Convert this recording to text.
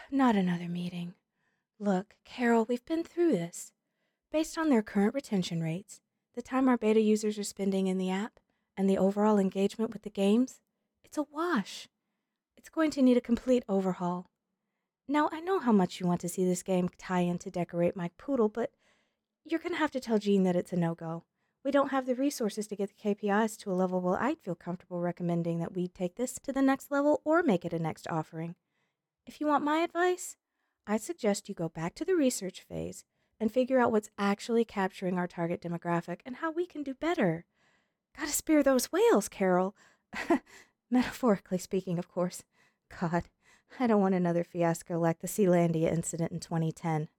Not another meeting. Look, Carol, we've been through this. Based on their current retention rates, the time our beta users are spending in the app, and the overall engagement with the games, it's a wash. It's going to need a complete overhaul. Now, I know how much you want to see this game tie into Decorate My Poodle, but you're going to have to tell Jean that it's a no-go. We don't have the resources to get the KPIs to a level where I'd feel comfortable recommending that we take this to the next level or make it a next offering. If you want my advice, I suggest you go back to the research phase and figure out what's actually capturing our target demographic and how we can do better. Gotta spare those whales, Carol. Metaphorically speaking, of course. God, I don't want another fiasco like the Sealandia incident in 2010.